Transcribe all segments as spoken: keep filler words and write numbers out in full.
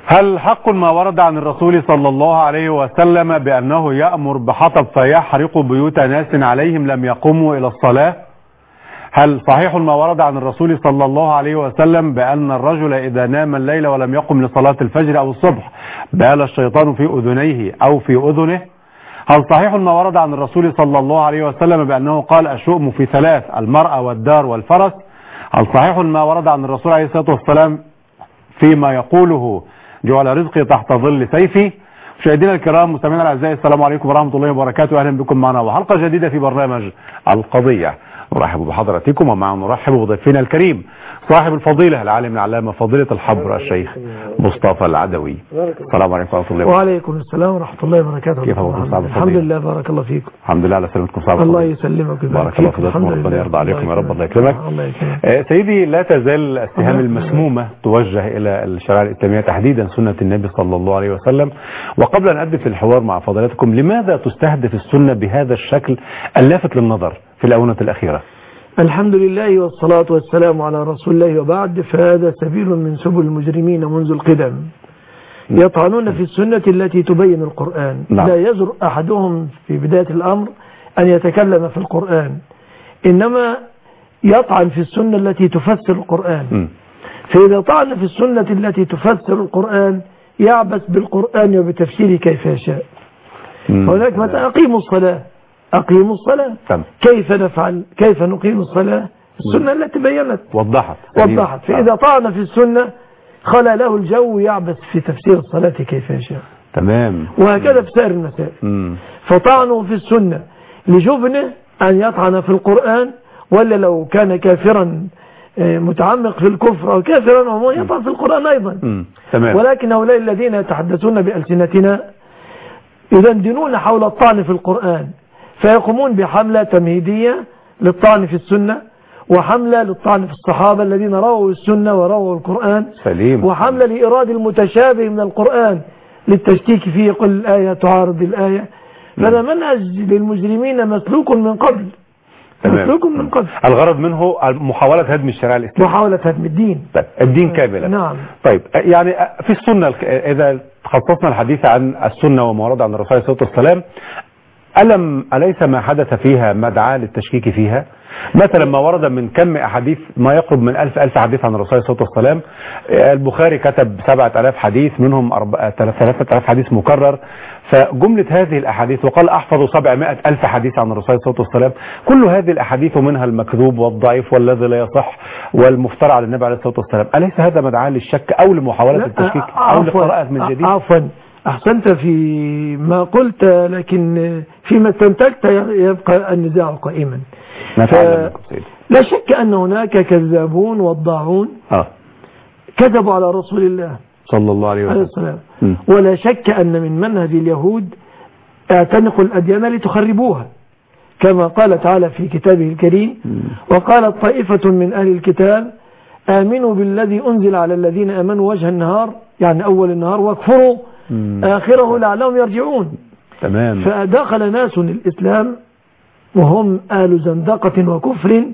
هل حق ما ورد عن الرسول صلى الله عليه وسلم بأنه يأمر بحطب فيحرق بيوت ناس عليهم لم يقوموا إلى الصلاة؟ هل صحيح ما ورد عن الرسول صلى الله عليه وسلم بأن الرجل إذا نام الليل ولم يقم لصلاة الفجر أو الصبح بال الشيطان في أذنيه أو في أذنه؟ هل صحيح ما ورد عن الرسول صلى الله عليه وسلم بأنه قال الشؤم في ثلاث: المرأة والدار والفرس؟ هل صحيح ما ورد عن الرسول عليه الصلاة والسلام فيما يقوله جعل رزقي تحت ظل سيفي؟ مشاهدينا الكرام مستمعينا الاعزاء، السلام عليكم ورحمة الله وبركاته، اهلا بكم معنا وحلقة جديدة في برنامج القضية. نرحب بحضراتكم ومع نرحب بضيفنا الكريم صاحب الفضيلة العالم العلامة فضيلة الحبر الشيخ مصطفى العدوي. السلام عليكم ورحمة الله وبركاته. وعليكم السلام ورحمة الله وبركاته. كيف حضرتك صاحب الفضيلة؟ الحمد لله، بارك الله فيكم. الحمد لله على سلامتكم صاحب الفضيلة. الله يسلمك بارك الله فيكم وربنا يرضى عليكم يا رب. الله يكرمك. آه سيدي، لا تزال الاتهام المسمومة توجه الى الشريعة الاسلامية تحديدا سنة النبي صلى الله عليه وسلم. وقبل ان ابدأ في الحوار مع فضيلتكم، لماذا تستهدف السنة بهذا الشكل اللافت للنظر في الآونة الأخيرة؟ الحمد لله والصلاة والسلام على رسول الله، وبعد، فهذا سبيل من سبل المجرمين منذ القدم، يطعنون في السنة التي تبين القرآن. نعم. لا يجرؤ أحدهم في بداية الأمر أن يتكلم في القرآن، إنما يطعن في السنة التي تفسر القرآن. م. فإذا طعن في السنة التي تفسر القرآن يعبث بالقرآن وبتفسيره كيف يشاء. هناك مثلا أقيموا الصلاة، أقيموا الصلاة. طب. كيف نفعل؟ كيف نقيم الصلاة؟ السنة التي بينت وضحت وضحت فإذا طعن في السنة خلى له الجو يعبث في تفسير الصلاة كيف يشاء. تمام. وهكذا في سائر المسائل. فطعنوا في السنة لجبنه أن يطعن في القرآن، ولا لو كان كافرا متعمق في الكفر أو كافرا هو يطعن في القرآن أيضا. تمام. ولكن هؤلاء الذين يتحدثون بألسنتنا يدندنون حول الطعن في القرآن، فيقومون بحملة تمهيدية للطعن في السنة، وحملة للطعن في الصحابة الذين رووا السنة ورووا القرآن، سليم. وحملة لإيراد المتشابه من القرآن للتشكيك فيه، يقول الآية تعارض الآية. فهذا منهج للمجرمين مسلوك من قبل. مسلوك من قبل. الغرض منه محاولة هدم الشريعة الإسلامية، محاولة هدم الدين. طيب. الدين كاملا. نعم. طيب، يعني في السنة إذا خصصنا الحديث عن السنة وما ورد عن الرسول صلى الله عليه وسلم، ألم أليس ما حدث فيها مدعاة للتشكيك فيها؟ مثلا ما ورد من كم أحاديث ما يقرب من ألف ألف حديث عن الرسول صلى الله عليه وسلم. البخاري كتب سبعة آلاف حديث، منهم ثلاثة آلاف حديث مكرر. فجملة هذه الأحاديث، وقال أحفظ سبعمائة ألف حديث عن الرسول صلى الله عليه وسلم، كل هذه الأحاديث منها المكذوب والضعيف والذي لا يصح والمفترى على النبي عليه الصلاة والسلام، أليس هذا مدعاة للشك أو لمحاولة التشكيك أو لقراءة من جديد؟ عفوا، أحسنت في ما قلت، لكن فيما استنتجت يبقى النزاع قائما. لا شك أن هناك كذابون وضاعون آه. كذبوا على رسول الله صلى الله عليه وسلم، ولا شك أن من منهج اليهود اعتنقوا الأديان لتخربوها، كما قال تعالى في كتابه الكريم: وقالت طائفة من أهل الكتاب آمنوا بالذي أنزل على الذين آمنوا وجه النهار، يعني أول النهار، واكفروا آخره لعلهم يرجعون. تمام. فدخل ناس الإسلام وهم آل زندقة وكفر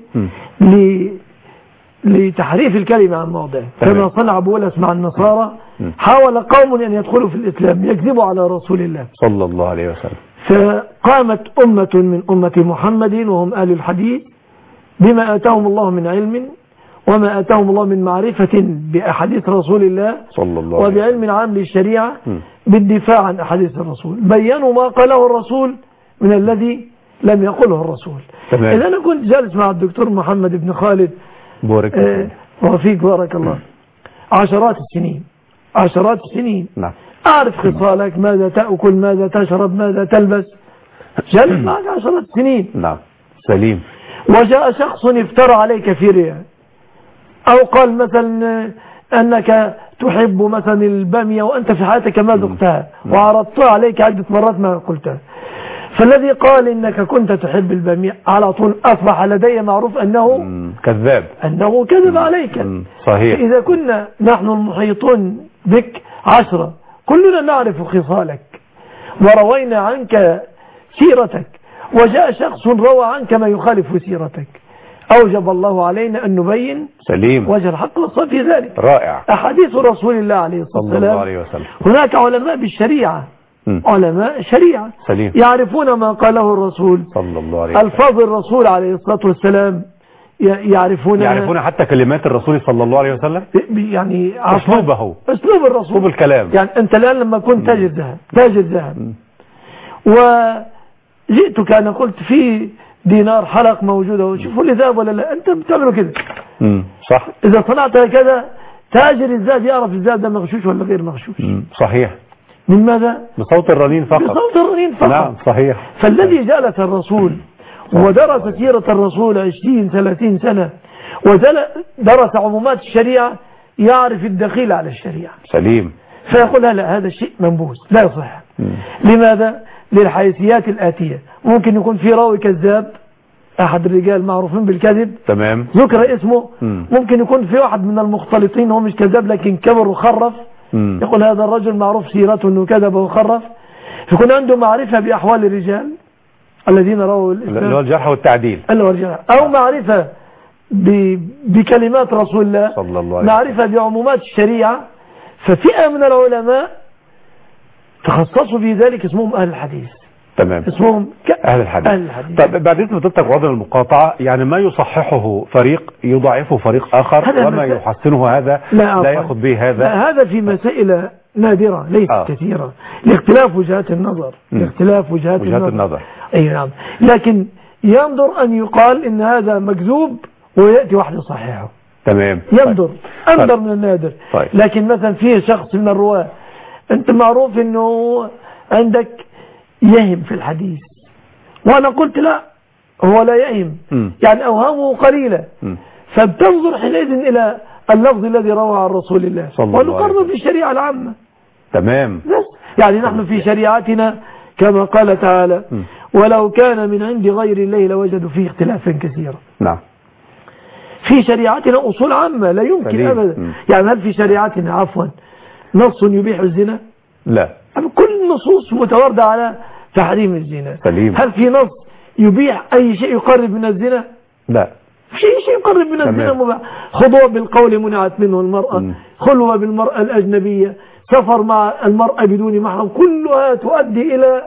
لتحريف الكلمة عن موضعه، كما صنع بولس مع النصارى. حاول قوم أن يدخلوا في الإسلام يكذبوا على رسول الله صلى الله عليه وسلم، فقامت أمة من أمة محمد وهم آل الحديث بما آتاهم الله من علم وما آتاهم الله من معرفة بأحاديث رسول الله صلى الله عليه وسلم، وبعلم عام للشريعة بالدفاع عن أحاديث الرسول، بيّنوا ما قاله الرسول من الذي لم يقله الرسول. إذا أنا كنت جالس مع الدكتور محمد بن خالد بارك آه وفيك بارك الله عشرات السنين عشرات السنين نعم. أعرف خصالك، ماذا تأكل، ماذا تشرب، ماذا تلبس، جالس معك عشرات السنين. نعم سليم. وجاء شخص افترى عليك في رياء، أو قال مثلا أنك تحب مثلا البامية وأنت في حياتك ما ذقتها وعرضتها عليك عدة مرات ما قلتها، فالذي قال إنك كنت تحب البامية على طول أصبح لدي معروف أنه كذاب، أنه كذب عليك. صحيح. إذا كنا نحن المحيطون بك عشرة كلنا نعرف خصالك وروينا عنك سيرتك، وجاء شخص روى عنك ما يخالف سيرتك، أوجب الله علينا أن نبين سليم وجه الحق والصواب في ذلك. رائع. أحاديث رسول الله عليه الصلاة والسلام. صلى الله عليه وسلم. هناك علماء بالشريعة م. علماء شريعة سليم. يعرفون ما قاله الرسول صلى الله عليه وسلم. الفاظ الرسول عليه الصلاة والسلام يعرفون يعرفون حتى كلمات الرسول صلى الله عليه وسلم، يعني أسلوبه أسلوب الرسول، أسلوب الكلام. يعني أنت الآن لما كنت تاجر ذهب تاجر ذهب وجئتك أنا قلت في دينار حلق موجودة شوفوا لي ذهب ولا لا، أنت بتعمله كده صح. إذا صنعت كذا تاجر الذهب يعرف الذهب ده مغشوش ولا غير مغشوش. صحيح. من ماذا؟ بصوت الرنين فقط. بصوت الرنين فقط. نعم صحيح. فالذي جلس الرسول ودرس سيرة الرسول عشرين ثلاثين سنة ودرس عمومات الشريعة يعرف الدخيل على الشريعة. سليم. فيقول لا هذا الشيء منبوذ لا يصح. لماذا؟ للحيثيات الآتية. ممكن يكون في راوي كذاب أحد الرجال معروفين بالكذب تمام ذكر اسمه. مم. ممكن يكون في واحد من المختلطين هو مش كذاب لكن كبر وخرف. مم. يقول هذا الرجل معروف سيرته أنه كذب وخرف، يكون عنده معرفة بأحوال الرجال الذين رووا الإسلام اللي هو الجرح والتعديل اللي هو الجرح، أو معرفة ب... بكلمات رسول الله صلى الله عليه وسلم، معرفة بعمومات الشريعة. ففئة من العلماء تخصصوا في ذلك اسمهم أهل الحديث. تمام اسمهم ك... أهل الحديث. أهل الحديث. طيب بعد إذن فضيلتك وضع المقاطعة، يعني ما يصححه فريق يضعفه فريق آخر وما مسا... يحسنه هذا لا, لا يأخذ به هذا. لا هذا في مسائل نادرة ليست آه. كثيرة لاختلاف وجهات النظر لاختلاف وجهات, وجهات النظر, النظر. أي نعم. لكن ينظر أن يقال إن هذا مكذوب ويأتي واحد يصححه. تمام. ينظر طيب. أنظر من النادر. طيب. لكن مثلا فيه شخص من الرواة أنت معروف أنه عندك يهم في الحديث وأنا قلت لا هو لا يهم م. يعني أوهامه قليلة م. فبتنظر حينئذ إلى اللفظ الذي روى عن رسول الله ونقرر في الشريعة العامة. تمام. يعني نحن في شريعتنا كما قال تعالى م. ولو كان من عند غير الله لوجدوا فيه اختلافا كثيرا. نعم. في شريعتنا أصول عامة لا يمكن فليل. أبدا م. يعني هل في شريعتنا عفوا نص يبيح الزنا؟ لا. كل النصوص متواردة على تحريم الزنا. سليم. هل في نص يبيح أي شيء يقرب من الزنا؟ لا. شيء شيء يقرب من الزنا مباح. خضوع بالقول منعت منه المرأة م. خلوة بالمرأة الأجنبية سفر مع المرأة بدون محرم كلها تؤدي إلى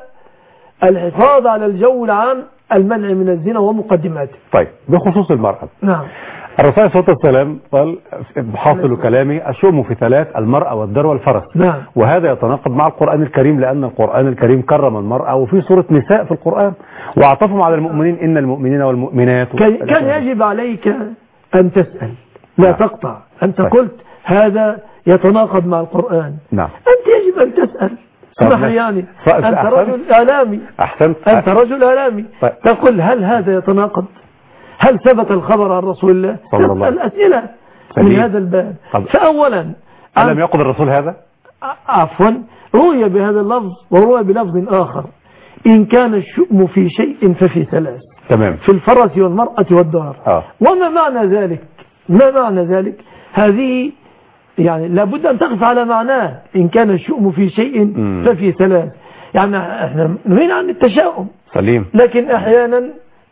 الحفاظ على الجو العام المنع من الزنا ومقدماته. طيب بخصوص المرأة نعم الرسول صلى الله عليه وسلم قال حاصل كلامي الشؤم في ثلاث المرأة والدار والفرس. نعم. وهذا يتناقض مع القرآن الكريم لأن القرآن الكريم كرم المرأة وفي سورة نساء في القرآن وأعطفهم على المؤمنين إن المؤمنين والمؤمنات كان يجب عليك أن تسأل لا نعم. تقطع أنت طيب. قلت هذا يتناقض مع القرآن. نعم. أنت يجب أن تسأل اسمح يعني أنت أحسنت. رجل إعلامي أحسنت. أنت رجل إعلامي طيب. تقول هل هذا يتناقض؟ هل ثبت الخبر عن رسول الله؟ صلى الله عليه وسلم. الأسئلة من هذا الباب. فأولا ألم يقل الرسول هذا؟ عفوا روي بهذا اللفظ وروي بلفظ آخر إن كان الشؤم في شيء ففي ثلاث. تمام. في الفرس والمرأة والدار. آه. وما معنى ذلك؟ ما معنى ذلك؟ هذه يعني لابد أن تقف على معناه إن كان الشؤم في شيء م. ففي ثلاث. يعني احنا نهينا عن التشاؤم سليم. لكن أحيانا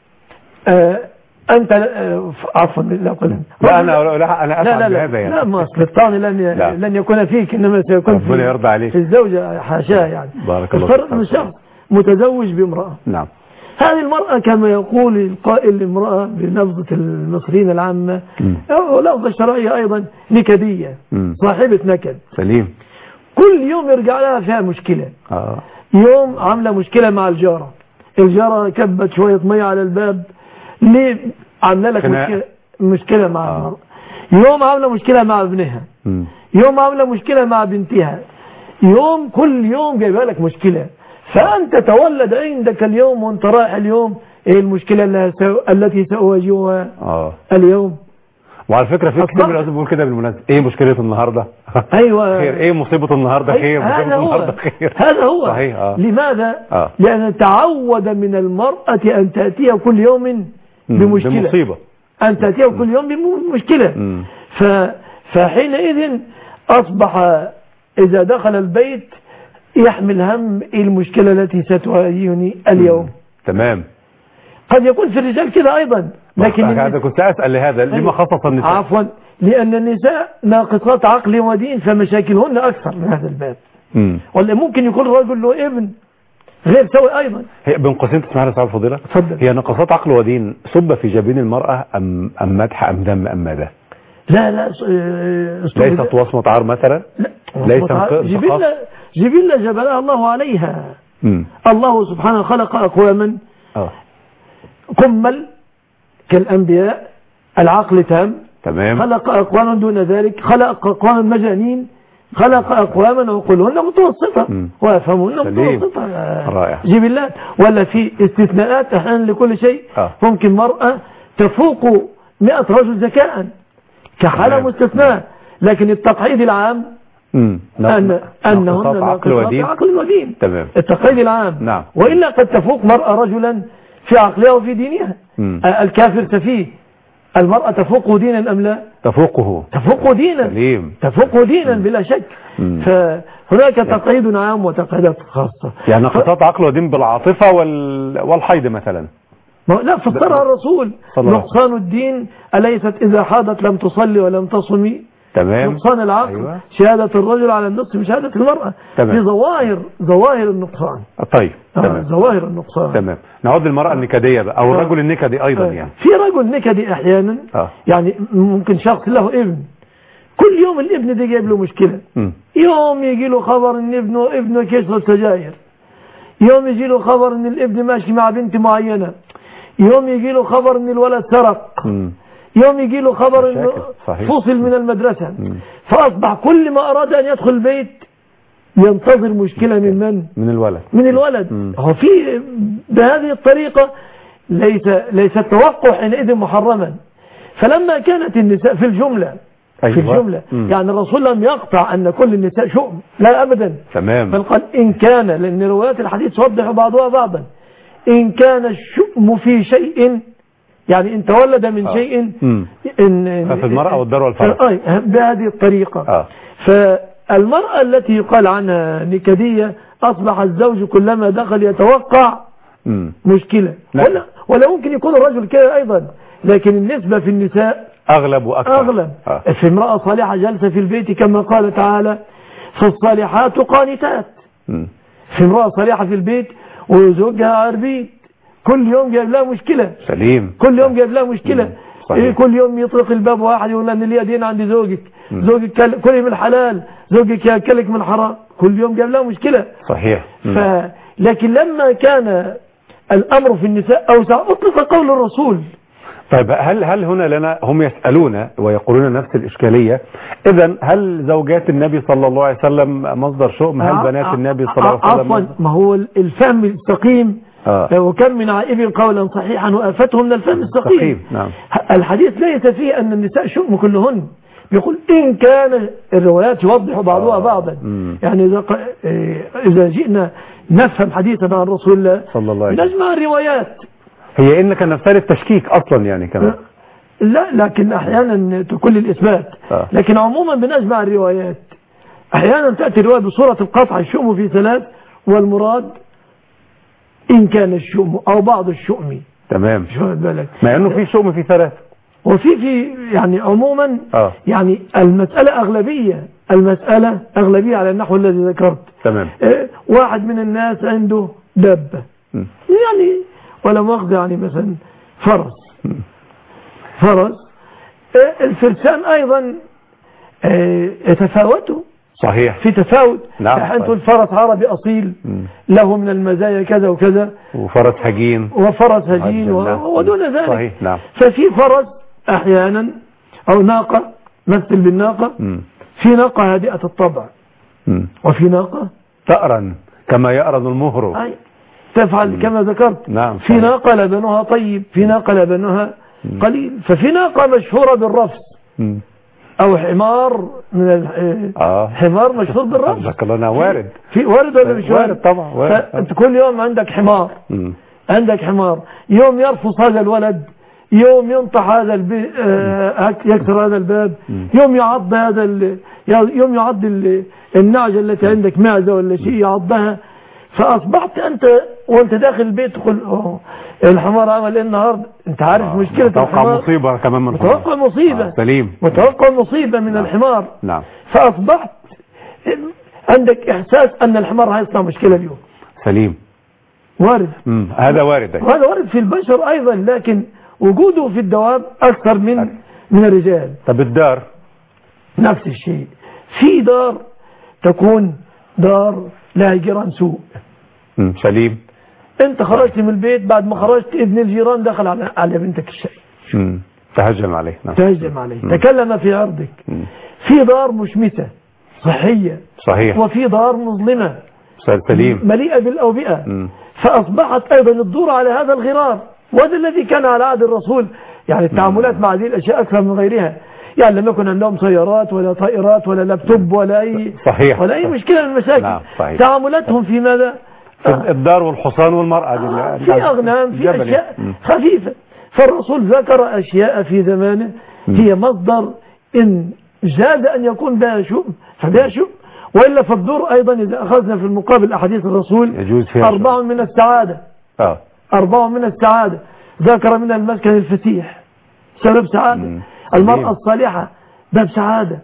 آه أنت عفوا لا قل لا أنا لا أنا أسعد بهذا يعني لا ما أصل الطعن لن لا. لن يكون فيك إنما سيكون في ربنا يرضى عليك في الزوجة حاشاه يعني. بارك الله. الفرق من شخص متزوج بامرأة. نعم. هذه المرأة كما يقول القائل لامرأة بلفظة المصريين العامة ولفظة الشرعية أيضا نكدية م. صاحبة نكد. سليم. كل يوم يرجع لها فيها مشكلة. آه. يوم عاملة مشكلة مع الجارة الجارة كبت شوية مية على الباب ليه عامله لك مشكلة, مشكلة مع آه. المرأة. يوم عامله مشكلة مع ابنها م. يوم عامله مشكلة مع بنتها يوم كل يوم جايبها لك مشكلة فأنت تولد عندك اليوم وانت رايح اليوم ايه المشكلة التي سأواجهها آه. اليوم. وعلى فكرة في كتير من الناس بيقول كده بالمناسبة ايه مشكلة النهاردة ايوه خير ايه مصيبة النهاردة خير هذا مصيبة هو. النهاردة خير هذا هو صحيح. آه. لماذا آه. لأن تعود من المرأة أن تأتي كل يوم بمشكلة بمصيبة أن تأتيه كل يوم بمشكلة ف... فحينئذ أصبح إذا دخل البيت يحمل هم المشكلة التي ستواجهني اليوم. تمام. قد يكون في الرجال كده أيضا لكن هذا كنت أسأل لهذا لما خصص النساء؟ عفوا، لأن النساء ناقصات عقل ودين فمشاكلهن أكثر من هذا الباب. امم ولا ممكن يكون الرجل له ابن غير سوي أيضا. هي بين قوسين تسمح لي سؤال فضيلة؟ تفضل. هي ناقصات عقل ودين صب في جبين المرأة أم أم مدح أم ذم أم ماذا؟ لا لا ليست وصمة عار مثلا؟ لا ليس جبلة جبلة جبلها الله عليها. مم. الله سبحانه خلق أقواما أوه. كمل كالأنبياء العقل تام. تمام. خلق أقواما دون ذلك، خلق أقواما مجانين، خلق أقواما عقولهن متوسطة وأفهمهن متوسطة. رائع. جبلات. ولا في استثناءات أحيانا لكل شيء. أوه. ممكن مرأة تفوق مئة رجل ذكاء كحالة مستثناء، لكن التقعيد العام امم أن أنهن ناقصات عقل ودين. تمام. التقعيد العام. نعم. وإلا قد تفوق مرأة رجلا في عقلها وفي دينها. مم. الكافر سفيه، المرأة تفوق دينا أم لا؟ تفوقه. تفوق دينا. سليم. تفوق دينا مم. بلا شك. مم. فهناك تقعيد عام وتقعيدات خاصة. يعني ناقصات ف... عقل ودين بالعاطفة وال... والحيض مثلا. لا، فسرها الرسول نقصان الدين أليست إذا حاضت لم تصلي ولم تصمي. تمام. نقصان العقل. أيوة. شهادة الرجل على النصف من شهادة المرأة. تمام. في ظواهر ظواهر النقصان. طيب. تمام. آه ظواهر النقصان. تمام. نعود للمرأة النكدية بقى أو الرجل النكدي أيضا. آه. يعني في رجل نكدي أحيانا. آه. يعني ممكن شخص له ابن، كل يوم الابن ده جايب له مشكلة. م. يوم يجي له خبر ان ابنه ابنه كيشرب سجاير، يوم يجي له خبر ان الابن ماشي مع بنت معينة، يوم يجي له خبر ان الولد سرق، م. يوم يجي له خبر انه فصل من المدرسة. مم. فأصبح كل ما أراد أن يدخل البيت ينتظر مشكلة من من؟ من الولد. من الولد. هو في بهذه الطريقة ليس ليس التوقع حينئذ محرما. فلما كانت النساء في الجملة أيوة. في الجملة مم. يعني الرسول لم يقطع أن كل النساء شؤم، لا أبدا. تمام. بل قال إن كان، لأن روايات الحديث توضح بعضها بعضا، إن كان الشؤم في شيء، يعني إن تولد من آه. شيء إن, إن ففي المرأة والدار والفرج. آه. بهذه الطريقة. آه. فالمرأة التي يقال عنها نكدية أصبح الزوج كلما دخل يتوقع مم. مشكلة. ولا, ولا ممكن يكون الرجل كده أيضا، لكن النسبة في النساء أغلب وأكثر. أغلب. آه. في امرأة صالحة جالسة في البيت كما قال تعالى فالصالحات قانتات. مم. في امرأة صالحة في البيت وزوجها عربي كل يوم جايب لها مشكلة. سليم. كل يوم جايب لها مشكلة. إيه كل يوم يطرق الباب واحد يقول لها ان لي دين عند زوجك، مم. زوجك كلي من حلال، زوجك ياكلك من حرام، كل يوم جايب لها مشكلة. صحيح. ف... لكن لما كان الأمر في النساء أوسع أطلق قول الرسول. طيب هل هل هنا لنا هم يسألون ويقولون نفس الإشكالية، إذا هل زوجات النبي صلى الله عليه وسلم مصدر شؤم؟ هل بنات النبي صلى الله عليه وسلم؟ عفوا، ما هو الفهم السقيم. آه. وكم من عائب قولا صحيحا وآفته من الفهم السقيم. نعم. الحديث ليس فيه أن النساء شؤم كلهن، يقول إن كان الروايات يوضح بعضها آه. بعضا. مم. يعني إذا إذا جئنا نفهم حديثا عن رسول الله صلى الله عليه وسلم نجمع الروايات. هي إنك نفترض التشكيك أصلا يعني كمان. لا، لكن أحيانا تكون الإثبات. آه. لكن عموما بنجمع الروايات. أحيانا تأتي الرواية بصورة القطع الشؤم في ثلاث، والمراد إن كان الشؤم أو بعض الشؤم. تمام. شو بالك؟ مع إنه في شؤم في ثلاث. وفي في يعني عموما آه. يعني المسألة أغلبية، المسألة أغلبية على النحو الذي ذكرت. تمام. اه واحد من الناس عنده دابة م. يعني ولا مؤاخذة يعني مثلا فرس م. فرس اه الفرسان أيضا اه يتفاوتوا. صحيح. في تفاوت. نعم. أنت الفرس عربي أصيل م. له من المزايا كذا وكذا، وفرس هجين وفرس هجين و... ودون ذلك. صحيح. نعم. ففي فرس أحيانا أو ناقة مثل بالناقة م. في ناقة هادئة الطبع م. وفي ناقة تأرن كما يأرن المهر، أي تفعل م. كما ذكرت. نعم. في ناقة لبنها طيب، في ناقة لبنها م. قليل. ففي ناقة مشهورة بالرفس م. او حمار من ال... آه. حمار مشهور بالرفس. ذكرنا وارد. في وارد ولا مش وارد؟ وارد طبعا وارد. فانت كل يوم عندك حمار م. عندك حمار، يوم يرفص هذا الولد، يوم ينطح هذا البي... آه يكسر هذا الباب، م. يوم يعض هذا ال... يوم يعض ال... النعجة التي عندك معزة ولا شيء يعضها. فأصبحت أنت وأنت داخل البيت تقول أوه الحمار عمل إيه النهاردة. أنت عارف آه. مشكلة متوقع الحمار. مصيبة كمان من متوقع مصيبة. آه. سليم. متوقع مصيبة من نعم. الحمار. نعم. فأصبحت عندك إحساس أن الحمار هيصنع مشكلة اليوم. سليم. وارد. مم. هذا وارد. هذا وارد في البشر أيضا، لكن وجوده في الدواب أكثر من أكثر. من الرجال. طب الدار نفس الشيء. في دار تكون دار لها جيران سوء. مم. سليم. انت خرجت من البيت، بعد ما خرجت ابن الجيران دخل على على بنتك الشيء. امم تهجم عليه. نعم. تهجم عليه. مم. تكلم في عرضك. مم. في دار مشمسة صحية. صحيح. وفي دار مظلمة سليم مليئة بالأوبئة. مم. فأصبحت أيضا الدور على هذا الغرار، وهذا الذي كان على عهد الرسول. يعني التعاملات مع هذه الأشياء أكثر من غيرها. يعني لم يكن عندهم سيارات ولا طائرات ولا لابتوب ولا أي صحيح. ولا أي مشكلة من المشاكل. نعم. صحيح. تعاملاتهم في ماذا؟ في الدار والحصان والمرأة. آه في أغنام، في أشياء خفيفة. فالرسول ذكر أشياء في زمانه هي مصدر إن جاد أن يكون بها شؤم فبها شؤم، وإلا فالدور أيضا إذا أخذنا في المقابل أحاديث الرسول أربع من السعادة. آه. أربع من السعادة ذكر من المسكن الفتيح سبب سعادة. مم. المرأة الصالحة باب سعادة.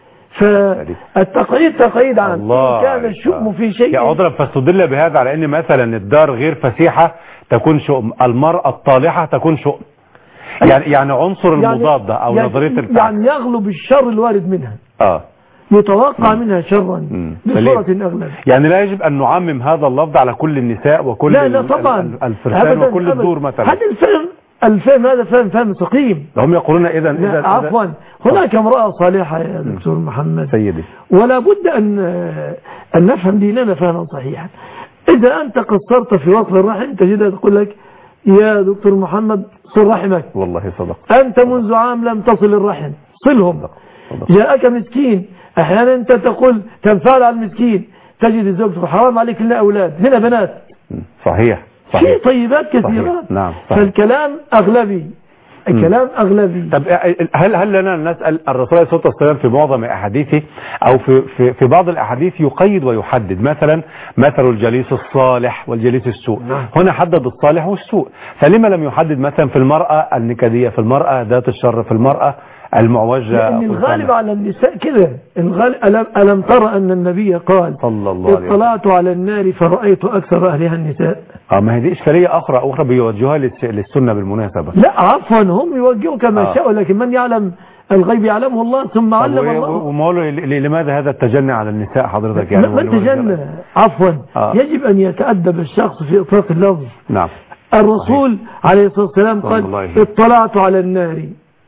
فالتقعيد تقعيد عن كان الشؤم في شيء. يا أضرب فاستدل بهذا على أن مثلا الدار غير فسيحة تكون شؤم، المرأة الطالحة تكون شؤم. يعني يعني عنصر يعني المضادة أو يعني نظرية الفعل. يعني يغلب الشر الوارد منها. آه. يتوقع منها شرا بصورة أغلب. يعني لا يجب أن نعمم هذا اللفظ على كل النساء وكل لا لا طبعا الفرسان وكل أبداً الدور مثلا. هذا الفهم الفهم هذا فهم فهم سقيم. هم يقولون إذا إذا عفوا هناك امرأة صالحة يا دكتور محمد سيدي، ولا بد أن أن نفهم ديننا فهما صحيحا. إذا أنت قصرت في وصل الرحم تجدها تقول لك يا دكتور محمد صل رحمك. والله صدق. أنت منذ عام لم تصل الرحم صلهم. صدق. صدق. جاءك مسكين، أحيانا أنت تقول تنفعل على المسكين، تجد الزوج حرام عليك لنا أولاد هنا بنات. صحيح. في طيبات كثيرة. نعم. فالكلام أغلبي. الكلام أغلبي. طب هل هل لنا نسأل الرسول عليه الصلاة والسلام في معظم أحاديثه أو في في في بعض الأحاديث يقيد ويحدد مثلا مثل الجليس الصالح والجليس السوء. نعم. هنا حدد الصالح والسوء، فلما لم يحدد مثلا في المرأة النكدية، في المرأة ذات الشر، في المرأة المعوجة؟ لأن الغالب على النساء كده. ألم, ألم ترى أن النبي قال صلى الله عليه وسلم اطلعت على النار فرأيت أكثر أهلها النساء. اه ما هي دي إشكالية أخرى أخرى بيوجهوها للسنة بالمناسبة. لا عفوا هم يوجهوا كما آه. شاءوا، لكن من يعلم الغيب يعلمه الله ثم علم الله. وموله لماذا هذا التجني على النساء حضرتك؟ يعني من تجنى عفوا آه. يجب أن يتأدب الشخص في إطلاق اللفظ. نعم. الرسول صحيح. عليه الصلاة والسلام قال اطلعت على النار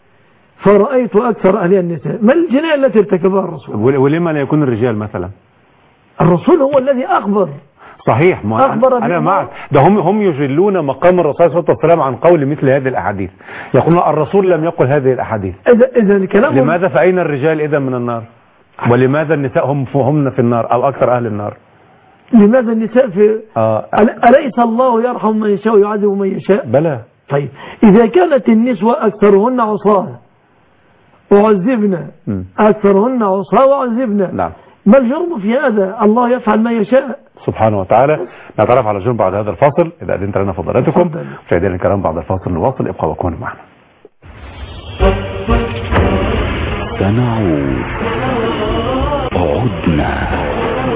فرأيت أكثر أهلها النساء. ما الجناية التي ارتكبها الرسول؟ ولما لا يكون الرجال مثلا؟ الرسول هو الذي أخبر. صحيح. ما أخبر أنا معك. ده هم هم يجلون مقام الرسول صلى الله عليه وسلم عن قول مثل هذه الأحاديث. يقولون الرسول لم يقل هذه الأحاديث. إذا إذا كلام لماذا فأين الرجال إذا من النار؟ ولماذا النساء هم هم في النار أو أكثر أهل النار؟ لماذا النساء في آه. أليس الله يرحم من يشاء ويعذب من يشاء؟ بلى. طيب إذا كانت النسوة أكثرهن عصاة وعذبنا، أكثرهن عصاة وعذبنا. نعم. ما الجرم في هذا؟ الله يفعل ما يشاء سبحانه وتعالى. نتعرف على الجرم بعد هذا الفاصل إذا أذنت لنا فضلاتكم. مشاهدينا الكرام بعد الفاصل نواصل، ابقوا وكونوا معنا. سنعود عدنا.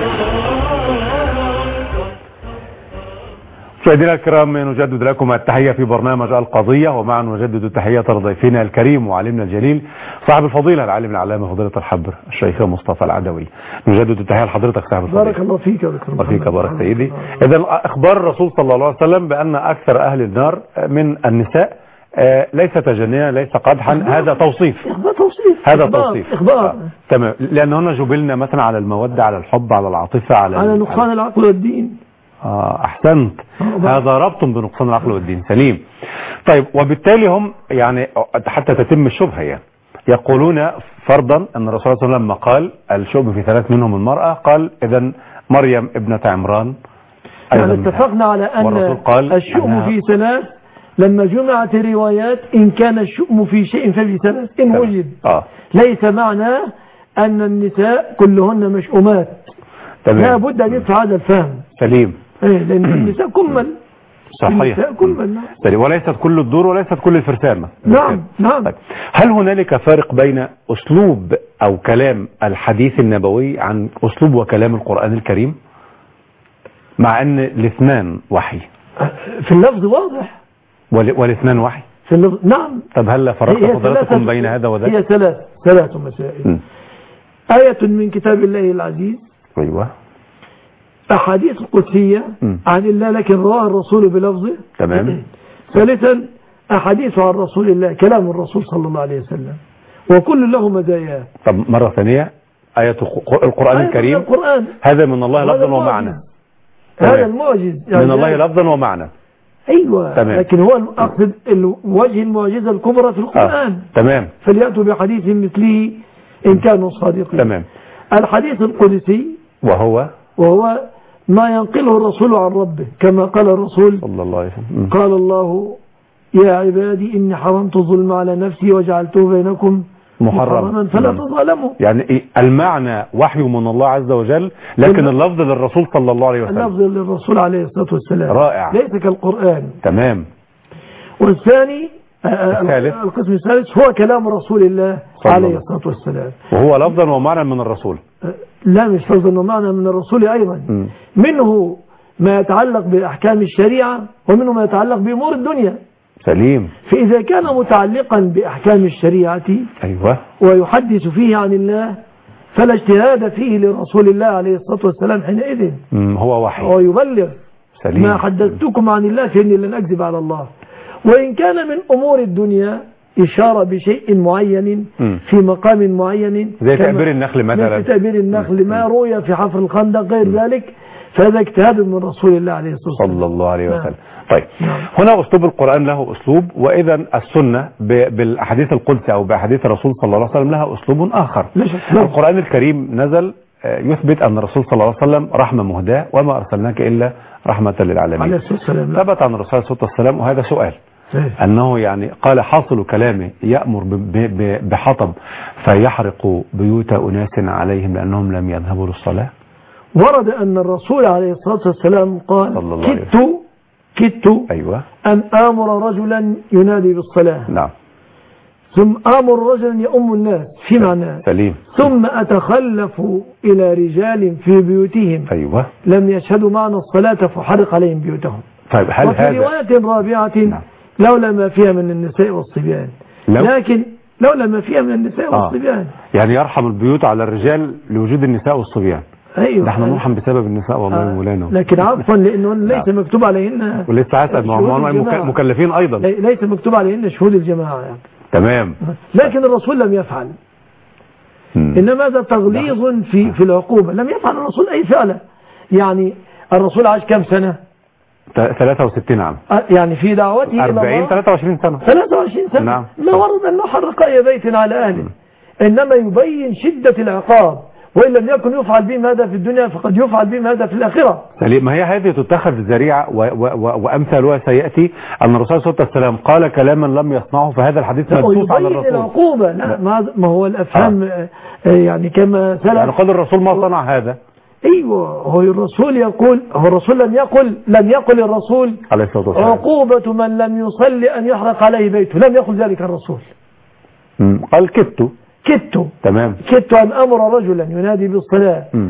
مشاهدينا الكرام نجدد لكم التحية في برنامج القضية، ومعا نجدد تحية لضيفنا الكريم وعالمنا الجليل صاحب الفضيلة العالم العلامة فضيلة الحبر الشيخ مصطفى العدوي. نجدد التحية لحضرتك صاحب الفضيلة. بارك الله فيك يا دكتور. وفيك بارك سيدي. إذا أخبار الرسول صلى الله عليه وسلم بأن أكثر أهل النار من النساء ليس تجنيا ليس قدحا، هذا توصيف. توصيف هذا توصيف إخبار. آه. تمام. لأن هنا جبلنا مثلا على المودة، على الحب، على العاطفة، على على نقصان العقل والدين. آه أحسنت. هذا ربط بنقصان العقل والدين. سليم. طيب وبالتالي هم يعني حتى تتم الشبهة يعني يقولون فرضا أن الرسول صلى الله عليه وسلم لما قال الشؤم في ثلاث منهم المرأة، قال إذن مريم ابنة عمران يعني اتفقنا على أن الشؤم في ثلاث. لما جمعت الروايات إن كان الشؤم في شيء ففي ثلاث إن وجد. آه. ليس معناه أن النساء كلهن مشؤومات. لا بد أن يدفع هذا الفهم. سليم ايه لان النساء كمل. صحيح. كمل. وليست كل الدور وليست كل الفرسانة. نعم نعم. طيب. هل هنالك فارق بين أسلوب أو كلام الحديث النبوي عن أسلوب وكلام القرآن الكريم، مع أن الاثنان وحي؟ في اللفظ واضح. والاثنان وحي في اللفظ نعم. طب هل فرقت فضلاتكم بين هذا وذاك؟ هي ثلاث ثلاث مسائل. م. آية من كتاب الله العزيز. أيوة. أحاديث قدسية عن الله لكن رواه الرسول بلفظه. تمام. ثالثا أحاديث عن رسول الله كلام الرسول صلى الله عليه وسلم، وكل له مزاياه. طب مرة ثانية، آية القرآن آية الكريم القرآن. هذا من الله لفظا ومعنى. هذا المعجز يعني من الله لفظا ومعنى. أيوة. تمام. لكن هو أقصد وجه المعجزة الكبرى في القرآن. آه. تمام. فليأتوا بحديث مثله إن كانوا صادقين. تمام. الحديث القدسي وهو وهو ما ينقله الرسول عن ربه، كما قال الرسول صلى الله عليه وسلم: قال الله يا عبادي إني حرمت الظلم على نفسي وجعلته بينكم محرما فلا تظلموا. يعني المعنى وحي من الله عز وجل، لكن اللفظ للرسول صلى الله عليه وسلم. اللفظ للرسول عليه الصلاة والسلام رائع، ليس كالقرآن. تمام. والثاني الثالث القسم الثالث هو كلام رسول الله عليه الصلاة والسلام، وهو لفظا ومعنى من الرسول. لا مش لفظا ومعنى من الرسول أيضا. م. منه ما يتعلق بأحكام الشريعة ومنه ما يتعلق بأمور الدنيا. سليم. فإذا كان متعلقا بأحكام الشريعة أيوة ويحدث فيه عن الله فلا اجتهاد فيه لرسول الله عليه الصلاة والسلام حينئذ. هو وحي ويبلغ. سليم. ما حدثتكم عن الله فإني لن أكذب على الله. وإن كان من أمور الدنيا إشارة بشيء معين م. في مقام معين زي تأبير النخل مثلا، في تأبير النخل ما روي في حفر الخندق غير م. ذلك، فهذا اجتهاد من رسول الله عليه الصلاة والسلام صلى الله عليه وسلم. نعم. طيب نعم. هنا أسلوب القرآن له أسلوب، وإذا السنة بالأحاديث القدسية أو بأحاديث الرسول صلى الله عليه وسلم لها أسلوب آخر. القرآن الكريم نزل يثبت أن الرسول صلى الله عليه وسلم رحمة مهداة وما أرسلناك إلا رحمة للعالمين. ثبت عن الرسول صلى الله عليه وسلم، وهذا سؤال أنه يعني قال حاصل كلامه يأمر بحطب فيحرق بيوت أناس عليهم لأنهم لم يذهبوا للصلاة. ورد أن الرسول عليه الصلاة والسلام قال كدت كدت أيوة. أن آمر رجلا ينادي بالصلاة. نعم. ثم آمر رجلا يؤم الناس في معنى سليم. ثم أتخلف إلى رجال في بيوتهم أيوة. لم يشهدوا معنا الصلاة فحرق عليهم بيوتهم. طيب هل وفي هذا رواية رابعة نعم. لولا ما فيها من النساء والصبيان لو... لكن لولا ما فيها من النساء آه. والصبيان، يعني يرحم البيوت على الرجال لوجود النساء والصبيان. ايوه ده احنا نرحم بسبب النساء والله آه. مولانا. لكن عفوا لانه ليس مكتوب عليهن، ولسه هسأل هم مكلفين ايضا، ليس مكتوب عليهن شهود الجماعة يعني. تمام. لكن الرسول لم يفعل. م. انما هذا تغليظ في في العقوبة. لم يفعل الرسول اي فعله. يعني الرسول عاش كم سنة؟ ثلاثة وستين عام. يعني في دعوته أربعين ثلاثة وعشرين سنة. ثلاثة وعشرين سنة. نعم. ما ورد أنه حرق أي بيت على أهله. م. إنما يبين شدة العقاب، وإن لم يكن يفعل بهم هذا في الدنيا فقد يفعل بهم هذا في الآخرة. ما هي هذه تتخذ ذريعة وأمثالها سيأتي أن الرسول صلى الله عليه وسلم قال كلاما لم يصنعه، فهذا الحديث مدسوس على الرسول. العقوبة. لا ما هو الأفهام آه. يعني كما سلف. يعني قال الرسول ما صنع هذا. ايوه هو الرسول يقول، هو الرسول لم يقل لم يقل الرسول عليه الصلاة والسلام عقوبة من لم يصلي أن يحرق عليه بيته، لم يقل ذلك الرسول. م. قال كدت كدت تمام كدت أن أمر رجلا ينادي بالصلاة. م.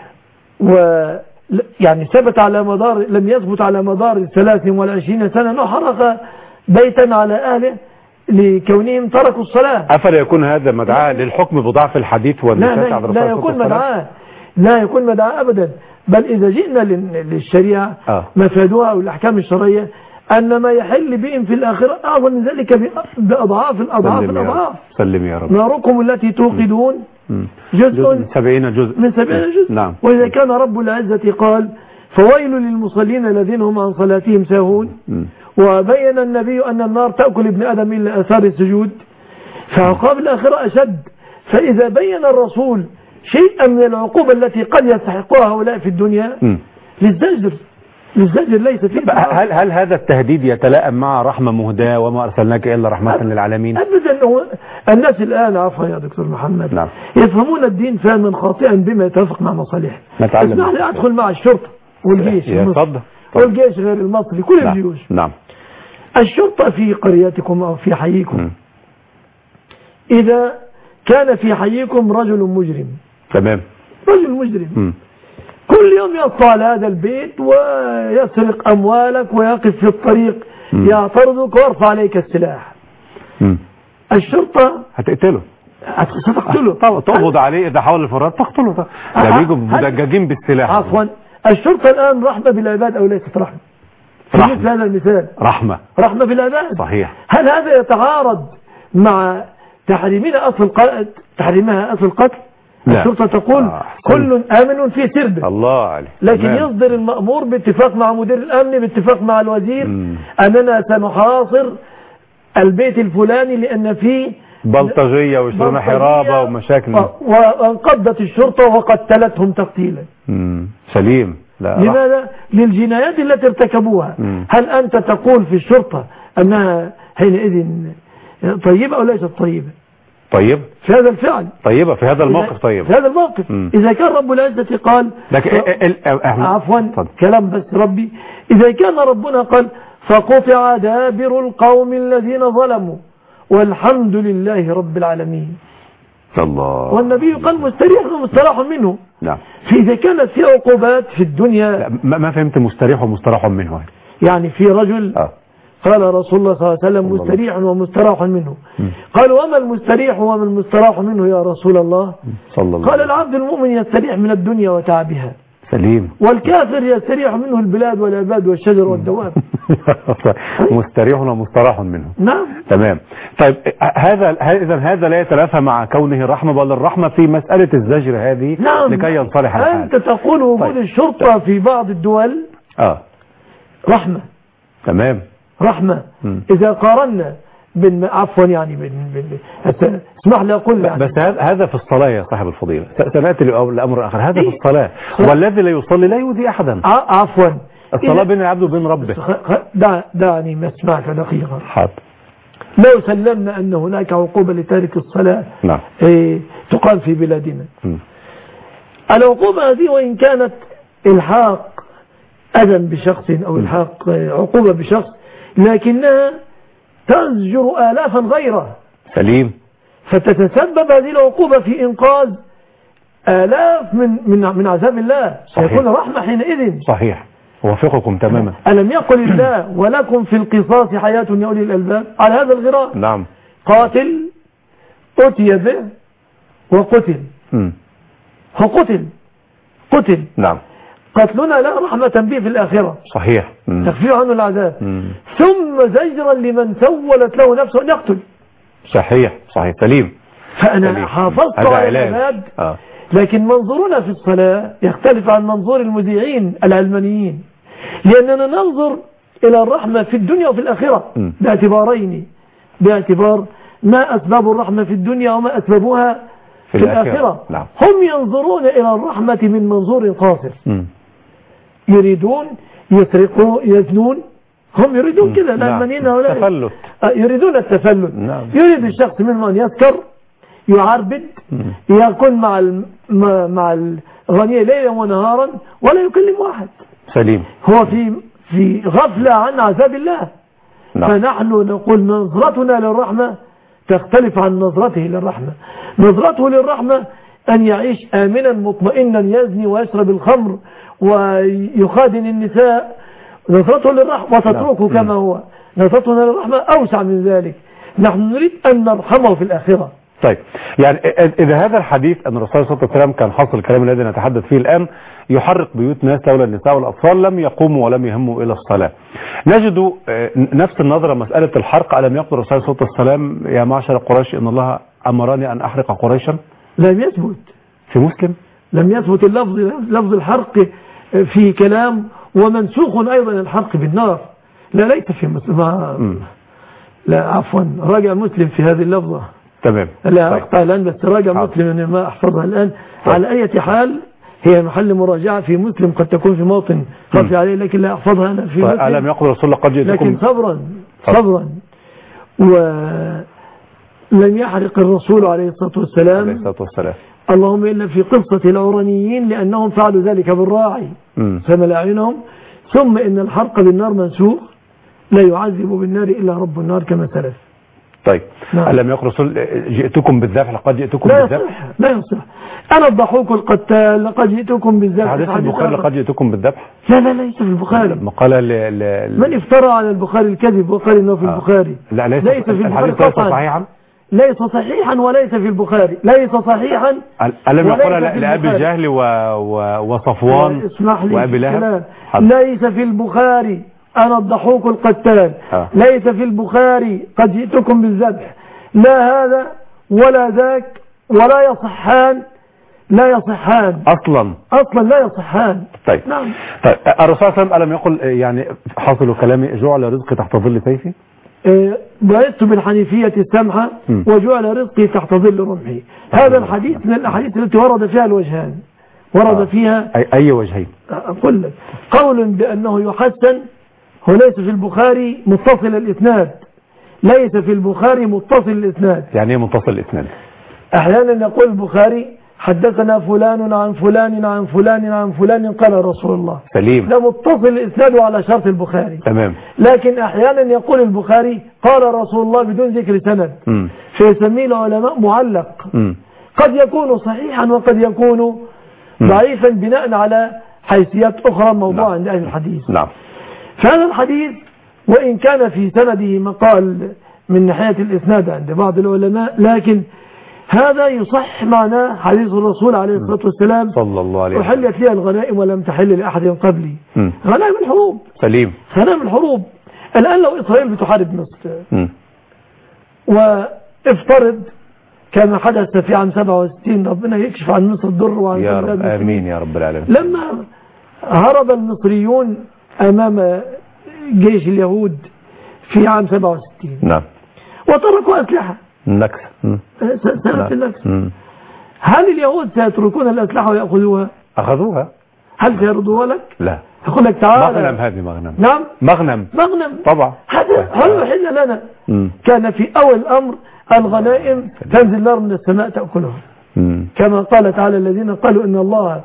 و يعني ثبت على مدار لم يثبت على مدار ثلاث والعشرين سنة أنه حرق بيتا على أهله لكونهم تركوا الصلاة. أفلا يكون هذا مدعاة للحكم بضعف الحديث والنساء على الرسول؟ لا يكون مدعاة، لا يكون مدعاة أبدا. بل إذا جئنا للشريعة آه. مفادها أو الأحكام الشرعية أن ما يحل بهم في الآخرة أعظم من ذلك بأضعاف الأضعاف سلم الأضعاف. سلم يا رب. ناركم التي توقدون جزء من سبعين جزء من سبعين جزء. نعم. وإذا كان رب العزة قال فويل للمصلين الذين هم عن صلاتهم ساهون، وبين النبي أن النار تأكل ابن آدم إلا آثار السجود، فعقاب الآخرة أشد. فإذا بين الرسول شيئا من العقوبة التي قد يستحقها هؤلاء في الدنيا للزجر للزجر ليس فيه. هل هل هذا التهديد يتلائم مع رحمة مهداة وما أرسلناك إلا رحمة للعالمين؟ أبدا. الناس الآن عفوا يا دكتور محمد نعم. يفهمون الدين فهما خاطئا بما يتوافق مع مصالحهم. اسمح لي أدخل مع الشرطة والجيش المصري والجيش غير المصري كل نعم. الجيوش. نعم. الشرطة في قريتكم أو في حيكم م. إذا كان في حيكم رجل مجرم، تمام، رجل مجرم م. كل يوم يطلع على هذا البيت ويسرق أموالك ويقف في الطريق م. يعترضك ويرفع عليك السلاح، م. الشرطة هتقتله، ستقتله، تقبض عليه إذا حاول الفرار تقتله. ده بيجوا مدججين بالسلاح. عفوا، الشرطة الآن رحمة بالعباد أو ليست رحمة؟ في مثل هذا المثال رحمة رحمة بالعباد، صحيح. هل هذا يتعارض مع تحريمنا أصل القتل، تحريمها أصل القتل؟ لا. الشرطة تقول آه. كل آمن في سربه، الله عليك، لكن مم. يصدر المأمور باتفاق مع مدير الأمن باتفاق مع الوزير مم. أننا سنحاصر البيت الفلاني لأن فيه بلطجية ويشترون حرابة ومشاكل، وانقضت الشرطة وقتلتهم تقتيلا. سليم. لا لماذا؟ رح. للجنايات التي ارتكبوها. مم. هل أنت تقول في الشرطة أنها حينئذ طيبة أو ليست طيبة؟ طيب في هذا الفعل طيبة، في هذا الموقف طيب، في هذا الموقف. مم. إذا كان رب العزة قال لك ف... ال... ال... عفوا طب. كلام بس ربي، إذا كان ربنا قال فقطع دابر القوم الذين ظلموا والحمد لله رب العالمين، الله، والنبي قال مستريح ومستراح منه. نعم. فإذا كانت في عقوبات في الدنيا، ما, ما فهمت مستريح ومستراح منه. يعني في رجل آه. قال رسول الله صلى الله عليه وسلم مستريح ومستراح منه. م. قال وما المستريح وما المستراح منه يا رسول الله؟ صلى الله قال العبد المؤمن يستريح من الدنيا وتعبها، سليم، والكافر يستريح منه البلاد والعباد والشجر والدواب. مستريح ومستراح منه. نعم. تمام. طيب هذا اذا هذا لا يتلافى مع كونه رحمة، بل الرحمة في مسألة الزجر هذه نعم. لكي ينصلح الحال. أنت تقول وجود طيب. الشرطة في بعض الدول اه رحمة. تمام، رحمة. م. إذا قارنا بن عفوا يعني بن بن اسمح لي أقول يعني. بس هذا في الصلاة يا صاحب الفضيلة، سنأتي لأمر آخر. هذا في الصلاة، والذي لا يصلي لا يؤذي أحدا. عفوا، الصلاة بين العبد وبين ربه. دع دعني ما اسمعك دقيقة. حاضر. لو سلمنا أن هناك عقوبة لتارك الصلاة نعم. إيه تقال في بلادنا، م. العقوبة هذه وإن كانت إلحاق أذى بشخص أو إلحاق عقوبة بشخص، لكنها تزجر آلافا غيره. سليم. فتتسبب هذه العقوبة في إنقاذ آلاف من من من عذاب الله. سيكون رحمة حينئذ. صحيح، وافقكم تماما. ألم يقل الله ولكم في القصاص حياة يا أولي الألباب؟ على هذا الغراء. نعم. قاتل أتي به وقتل. م. هو قتل قتل نعم. قتلنا لا رحمة به في الآخرة. صحيح. تخفيف عنه العذاب. مم. ثم زجرا لمن سولت له نفسه أن يقتل. صحيح صحيح سليم. فأنا سليم. حافظت على العباد. آه. لكن منظورنا في الصلاة يختلف عن منظور المذيعين العلمانيين، لأننا ننظر إلى الرحمة في الدنيا وفي الآخرة م. باعتبارين، باعتبار ما أسباب الرحمة في الدنيا وما أسبابها في, في الآخرة, الآخرة. نعم. هم ينظرون إلى الرحمة من منظور قاصر، يريدون يسرقوا يزنون، هم يريدون كذا العلمانيين هؤلاء تفلت، يريدون التفلت. نعم. يريد الشخص منهم أن يسكر، يعربد، يكون مع مع الغنية ليلا ونهارا ولا يكلم واحد. سليم. هو في في غفلة عن عذاب الله. نعم. فنحن نقول نظرتنا للرحمة تختلف عن نظرته للرحمة. نظرته للرحمة أن يعيش آمنا مطمئنا، يزني ويشرب الخمر ويخادن النساء. نظرته للرحمة وتتركه كما هو. نظرتنا للرحمة أوسع من ذلك، نحن نريد أن نرحمه في الآخرة. طيب، يعني إذا هذا الحديث أن الرسول صلى الله عليه وسلم كان حصل الكلام الذي نتحدث فيه الآن يحرق بيوت ناس لولا النساء والأطفال لم يقوموا ولم يهموا إلى الصلاة، نجد نفس النظرة مسألة الحرق. ألم يقول الرسول صلى الله عليه وسلم يا معشر قريش إن الله أمرني أن أحرق قريشا؟ لم يثبت في مسلم، لم يثبت اللفظ لفظ الحرق في كلام، ومنسوخ أيضا الحرق بالنار. لا ليس في مسلم، لا عفوا راجع مسلم في هذه اللفظة. تمام. لا طيب. أقطع الآن بس راجع مسلم أنا ما أحفظها الآن. طيب. على أي حال هي محل مراجعة في مسلم، قد تكون في موطن خافي عليه لكن لا أحفظها أنا في طيب. مسلم. ألم يقول رسول الله قد جئتكم، لكن صبرا صبرا ولم يحرق الرسول عليه الصلاة والسلام, عليه الصلاة والسلام. اللهم إلا في قصة العرنيين لأنهم فعلوا ذلك بالراعي فمل أعينهم. ثم إن الحرق بالنار منسوخ لا يعذب بالنار إلا رب النار كما سلف. طيب نعم. ألم يقل رسول جئتكم بالذبح لقد جئتكم لا بالذبح؟ يصح لا يصح. أنا الضحوك القتال لقد جئتكم بالذبح. حديث البخاري لقد جئتكم بالذبح؟ لا لا ليس في البخاري. مقالة ل... ل... من افترى على البخاري الكذب وقال إنه في آه. البخاري؟ لا ليس, ليس في البخاري ليس صحيحا. ليس صحيحا وليس في البخاري. ليس صحيحا. ألم يقول لأبي جهل و... و... وصفوان وأبي لهب؟ ليس في البخاري. أنا الضحوك القتال آه. ليس في البخاري قد جئتكم بالذبح. لا هذا ولا ذاك ولا يصحان. لا يصحان أصلا أصلا لا يصحان. طيب نعم. طيب الرسول صلى الله عليه وسلم ألم يقل يعني حاصل كلامي جعل رزقي تحت ظل سيفي؟ بعثت بالحنيفية السمحة وجعل رزقي تحت ظل رمحي. هذا الحديث من الأحاديث التي ورد فيها الوجهان. ورد آه. فيها أي, أي وجهين؟ أقول لك قول بأنه يحسن هو ليس في البخاري متصل الإسناد. ليس في البخاري متصل الإسناد. يعني ايه متصل الإسناد؟ أحيانا يقول البخاري حدثنا فلان عن فلان عن فلان عن فلان قال رسول الله. سليم. ده متصل الإسناد على شرط البخاري. تمام. لكن أحيانا يقول البخاري قال رسول الله بدون ذكر سند فيسميه العلماء معلق. م. قد يكون صحيحا وقد يكون م. ضعيفا بناء على حيثيات أخرى موضوعة عند أهل الحديث. نعم. فهذا الحديث وإن كان في سنده مقال من ناحية الإسناد عند بعض العلماء لكن هذا يصح معناه حديث الرسول عليه الصلاة والسلام صلى الله عليه وسلم وحلت لي الغنائم ولم تحل لأحد قبلي. م. غنائم الحروب. سليم. غنائم الحروب. الآن لو إسرائيل بتحارب مصر م. وافترض كما حدث في عام سبعة وستين ربنا يكشف عن مصر الضر وعن يا رب آمين يا رب العالمين. لما هرب المصريون أمام جيش اليهود في عام سبعة وستين نعم وتركوا أسلحة النكسة سنة النكسة. هل اليهود سيتركون الأسلحة ويأخذوها؟ أخذوها. هل سيردوها لك؟ لا. يقول لك تعالى مغنم. هذه مغنم. نعم مغنم مغنم طبعا. هذا هل يحل لنا؟ مم. كان في أول الأمر الغنائم تنزل نار من السماء تأكلها مم. كما قال تعالى الذين قالوا إن الله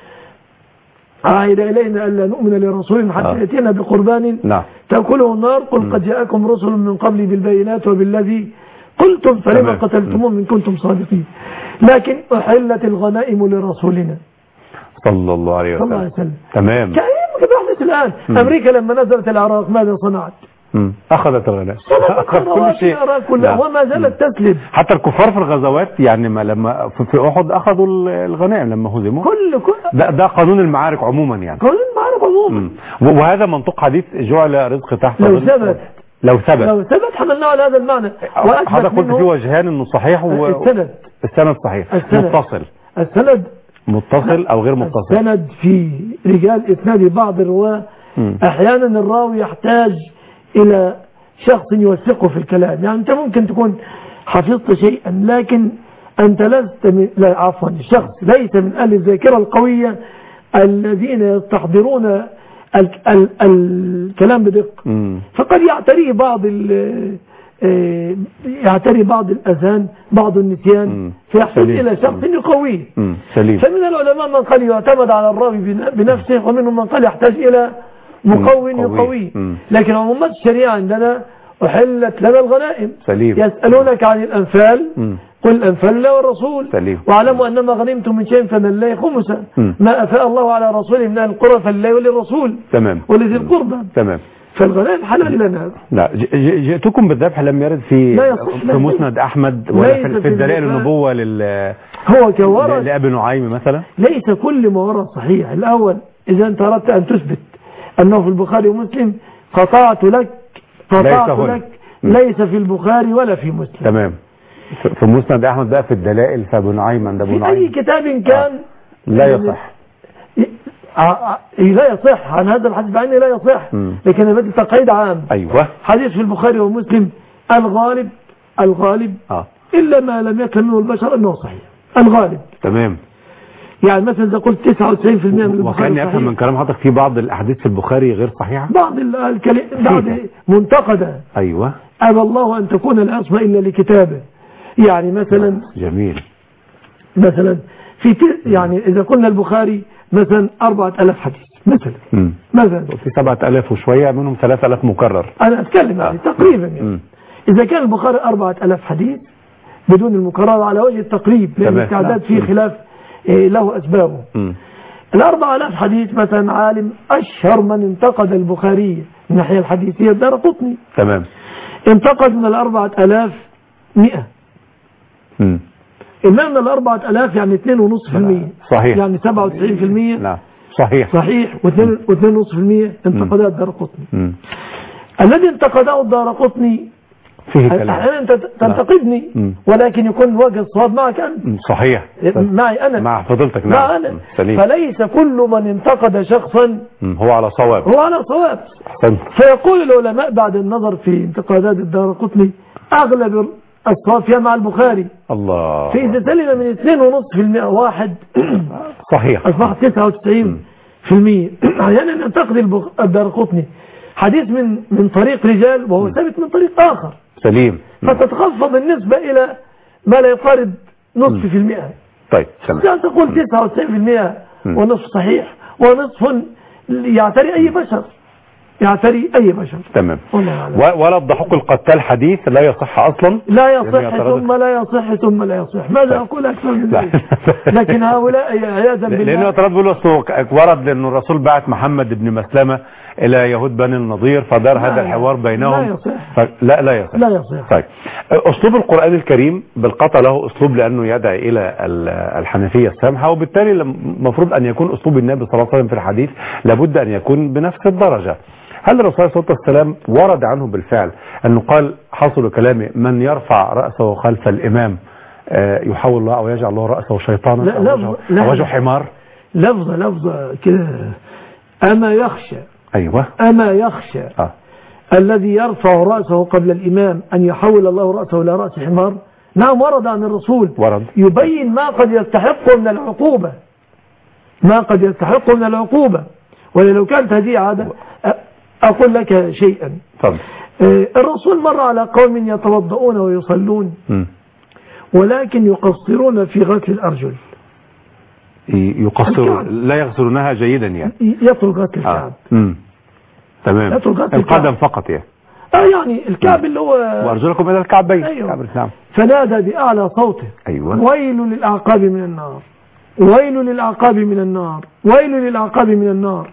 عاهد إلينا ألا نؤمن لرسول حتى آه. يأتينا بقربان نعم. تأكله النار قل مم. قد جاءكم رسل من قبل بالبينات وبالذي قلتم فلما قتلتموهم من كنتم صادقين. لكن أحلت الغنائم لرسولنا صلى الله عليه وسلم, الله عليه وسلم. تمام. كما يحدث الآن مم. أمريكا لما نزلت العراق ماذا صنعت؟ مم. أخذت الغنائم أخذت كل شيء كلها وما زالت تسلب. حتى الكفار في الغزوات يعني ما لما في أحد أخذوا الغنائم لما هزموا. كل كل ده, ده قانون المعارك عموما يعني. قانون المعارك عموما. مم. وهذا منطق حديث جعل رزق تحت لو ثبت لو ثبت لو ثبت حملناه على هذا المعنى. حضرتك قلت في وجهان انه صحيح و... السند السند صحيح السند. متصل السند متصل او غير متصل. السند في رجال اسناد بعض الرواه احيانا الراوي يحتاج الى شخص يوثقه في الكلام. يعني انت ممكن تكون حفظت شيئا لكن انت لست من... لا عفوا الشخص ليس من اهل الذاكره القويه الذين يستحضرون ال ال الكلام بدقة. فقد يعتري بعض يعتري بعض الأذهان بعض النسيان فيحتاج إلى شخص يقويه. فمن العلماء من قال يعتمد على الراوي بنفسه ومنهم من قال يحتاج إلى مقوي يقويه. لكن عمومات الشريعة عندنا أحلت لنا الغنائم. سليم. يسألونك عن الأنفال قل الأنفال الله والرسول سليم. واعلموا أنما غنمتم من شيء فمن الله خمسا ما أفاء الله على رسوله من أهل القرى فلله وللرسول تمام ولذي القربى تمام. فالغنائم حلال لنا. لا جئتكم بالذبح لم يرد في في مسند أحمد ولا في, في الدلائل النبوة لل هو كورث لأبي نعيم مثلا. ليس كل ما ورد صحيح. الأول إذا أنت أردت أن تثبت أنه في البخاري ومسلم قطعت لك قطعت ليس لك ليس في البخاري ولا في مسلم. تمام. في مسند أحمد بقى في الدلائل فأبو نعيم عند أبو نعيم في أي كتاب كان آه. لا يصح لا يصح عن هذا الحديث بعينه لا يصح. م. لكن بدي تقييد عام. أيوة. حديث في البخاري ومسلم الغالب الغالب آه. إلا ما لم يكن منه البشر أنه صحيح الغالب. تمام. يعني مثلا إذا قلت تسعة وتسعين بالمئة من البخاري وكان يفهم من كلام حضرتك في بعض الأحاديث في البخاري غير صحيحة بعض الكلام بعض منتقدة. أيوة. أبى الله أن تكون العصمة إلا لكتابه. يعني مثلا جميل مثلا في يعني إذا قلنا البخاري مثلا أربعة آلاف حديث مثلا مم. مثلا في سبعة آلاف وشوية منهم ثلاثة آلاف مكرر. أنا أتكلم يعني آه. تقريبا يعني. مم. إذا كان البخاري أربعة آلاف حديث بدون المكرر على وجه التقريب لأن التعداد فيه خلاف إيه له أسبابه. مم. الأربعة آلاف حديث مثلا عالم أشهر من انتقد البخاري من الناحية الحديثية الدارقطني. تمام. انتقد من الأربعة آلاف مئة. مم. إنما من الأربعة آلاف يعني اثنين ونصف في المية. صحيح. يعني سبعة وتسعين في المية. نعم. صحيح. صحيح واثنين واثنين ونصف في المية انتقدها الدارقطني. الذي انتقده الدارقطني فيه كلام. أحيانا أنت تنتقدني مم. ولكن يكون وجه الصواب معك أنت. صحيح. معي أنا. مع فضلتك. نعم. مع أنا. سليم. فليس كل من انتقد شخصا هو على صواب. هو على صواب. أحسنت. فيقول العلماء بعد النظر في انتقادات الدارقطني أغلب الصواب فيها مع البخاري. الله. فإذا سلم من اثنين ونصف في المئة واحد صحيح. أصبح تسعة وتسعين في المئة. أحيانا ينتقد الدارقطني حديث من من طريق رجال وهو ثابت من طريق آخر. سليم. فتتخفض النسبة إلى ما لا يقارب نصف في المئة. طيب تمام. تقول تسعة وتسعين في المئة ونصف صحيح ونصف يعتري أي بشر يعتري أي بشر. تمام. ولا الضحوك القتال حديث لا يصح أصلا. لا يصح ثم لا يصح ثم لا يصح. ماذا أقول أكثر من ذلك؟ لكن هؤلاء عياذا بالله لأنه اعتراض بيقولوا ورد لأنه الرسول بعت محمد بن مسلمة إلى يهود بني النضير فدار هذا الحوار بينهم. لا يصح. لا لا يصح. لا يصح. طيب أسلوب القرآن الكريم بالقطع له أسلوب لأنه يدعي إلى الحنفية السامحة وبالتالي المفروض أن يكون أسلوب النبي صلى الله عليه وسلم في الحديث لابد أن يكون بنفس الدرجة. هل الرسول صلى الله عليه وسلم ورد عنه بالفعل أنه قال حصل كلامه من يرفع رأسه خلف الإمام يحول الله أو يجعل الله رأسه شيطانا لا أو وجهه, وجه حمار؟ لفظة لفظة كده أما يخشى. أيوة. أما يخشى آه. الذي يرفع رأسه قبل الإمام أن يحول الله رأسه إلى رأس حمار. نعم ورد عن الرسول. ورد. يبين ما قد يستحق من العقوبة ما قد يستحق من العقوبة. ولو كانت هذه عادة أقول لك شيئا. طبعا. الرسول مر على قوم يتوضؤون ويصلون م. ولكن يقصرون في غسل الأرجل. يقصرون لا يغسلونها جيدا يعني يترك غسل الكعب. آه. تمام. القدم فقط يعني. اه يعني الكعب اللي هو وارجلكم الى الكعبين. أيوة. نعم. فنادى بأعلى صوته. أيوة. ويل للأعقاب من النار ويل للأعقاب من النار ويل للأعقاب من النار.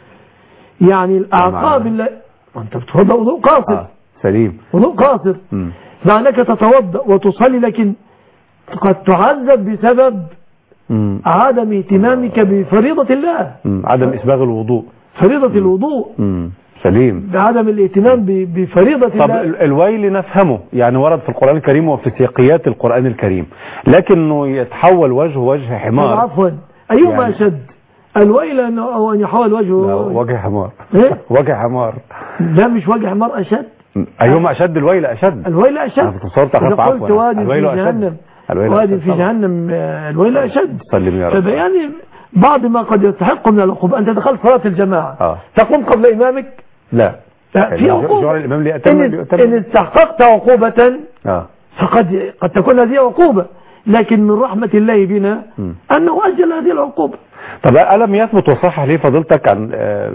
يعني الأعقاب اللي أنت بتتوضأ وضوء قاصر. آه. سليم. وضوء قاصر معناك تتوضأ وتصلي لكن قد تعذب بسبب مم. عدم اهتمامك بفريضة الله. مم. عدم إسباغ الوضوء. فريضة مم. الوضوء. مم. سليم. بعدم الاهتمام بفريضة طب الله. الويل نفهمه يعني ورد في القرآن الكريم وفي سياقيات القرآن الكريم لكنه يتحول وجه وجه حمار. عفوا أيهما يعني أشد الويل أو أن يحول وجهه وجه حمار. إيه؟ وجه حمار. لا مش وجه حمار أشد. أيهما أشد الويل أشد. الويل أشد. أنا تصورت أخف عفوا. وادي في جهنم وادي في جهنم الويل أشد. سلم يا رب. يعني بعض ما قد يستحق من العقوبة. أنت دخلت صلاة الجماعة آه. تقوم قبل إمامك. لا في عقوبة. الإمام إن, إن استحققت عقوبة آه. فقد قد تكون هذه عقوبة لكن من رحمة الله بنا م. أنه أجل هذه العقوبة. طب ألم يثبت وصح ليه فضلتك عن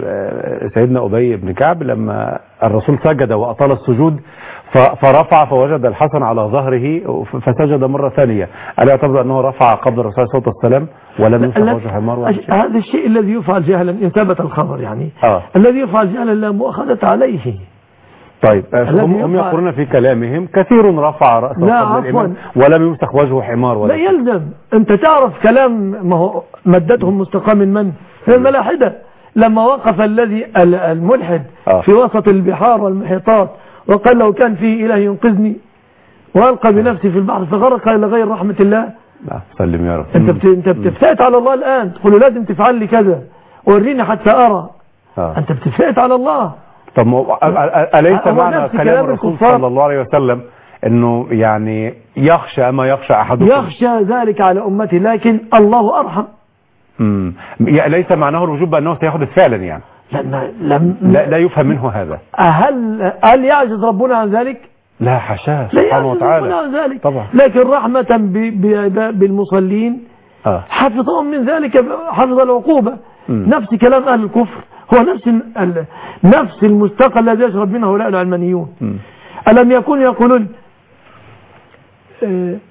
سيدنا أبي بن كعب لما الرسول سجد وأطال السجود فرفع فوجد الحسن على ظهره فسجد مرة ثانية ألا يعتبر أنه رفع قبل الرسول صلى الله عليه وسلم ولم يمسح وجه حمار ولا شيء؟ هذا الشيء الذي يفعل جهلا إن ثبت الخبر يعني آه. الذي يفعل جهلا لا مؤاخذة عليه. طيب هم يقولون في كلامهم كثير رفع رأسه قبل الإمام ولم يمسح وجهه حمار ولا لا يلزم. أنت تعرف كلام ما هو مدتهم مستقام من من الملاحدة لما وقف الذي الملحد آه. في وسط البحار والمحيطات وقال لو كان فيه إله ينقذني وألقى بنفسي في البحر فغرق إلى غير رحمة الله. لا سلم يا رب. أنت بت... أنت بتفتئت على الله الآن تقول له لازم تفعل لي كذا وريني حتى أرى. آه. أنت بتفتئت على الله. طب أليس معنى كلام الرسول صلى الله عليه وسلم انه يعني يخشى ما يخشى احدكم؟ يخشى ذلك على امتي لكن الله ارحم. امم ليس معناه الوجوب بانه سيحدث فعلا يعني. لما لم لا, لا يفهم منه هذا. هل هل يعجز ربنا عن ذلك؟ لا حاشاه سبحانه وتعالى ذلك. طبعا. لكن رحمة بالمصلين آه. حفظهم من ذلك، حفظ العقوبة. م. نفس كلام أهل الكفر هو نفس نفس المستقى الذي يشرب منه هؤلاء العلمانيون. م. ألم يكونوا يقولون آه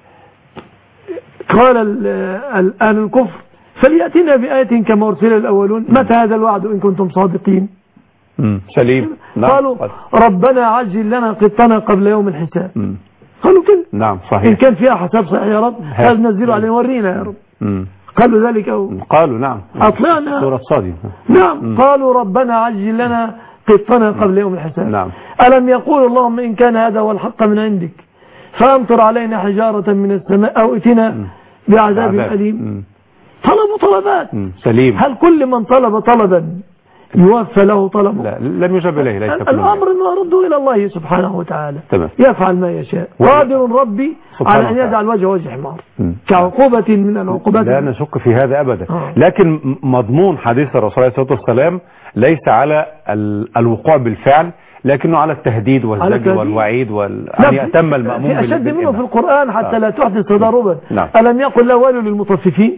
قال أهل الكفر فليأتنا بآية كما أرسل الأولون، متى هذا الوعد إن كنتم صادقين؟ م. سليم. نعم. قالوا ربنا عجل لنا قطنا قبل يوم الحساب. م. قالوا كده. نعم صحيح. إن كان فيها حساب صحيح يا رب هذا نزلوا علينا ورينا يا رب. م. قالوا ذلك أو قالوا نعم أطلعنا سورة صادق. نعم. م. قالوا ربنا عجل لنا قطنا قبل يوم الحساب. نعم. ألم يقول اللهم إن كان هذا هو الحق من عندك فأمطر علينا حجارة من السماء أو ائتنا بعذاب أليم. طلبوا طلبات. م. سليم. هل كل من طلب طلبا يوفى له طلبه؟ لا لم يجب إليه. ليس الأمر أنه يرده إلى الله سبحانه وتعالى. تمام. يفعل ما يشاء. قادر ربي على أن يجعل وجه وجه حمار كعقوبة من العقوبات. لا نشك في هذا أبدا. آه. لكن مضمون حديث الرسول عليه الصلاة والسلام ليس على الوقوع بالفعل، لكنه على التهديد والزجر والوعيد وال... أن يأتم المأمون. في أشد منه في القرآن حتى آه. لا تحدث تضاربا. نعم. ألم يقل له ويل للمطففين؟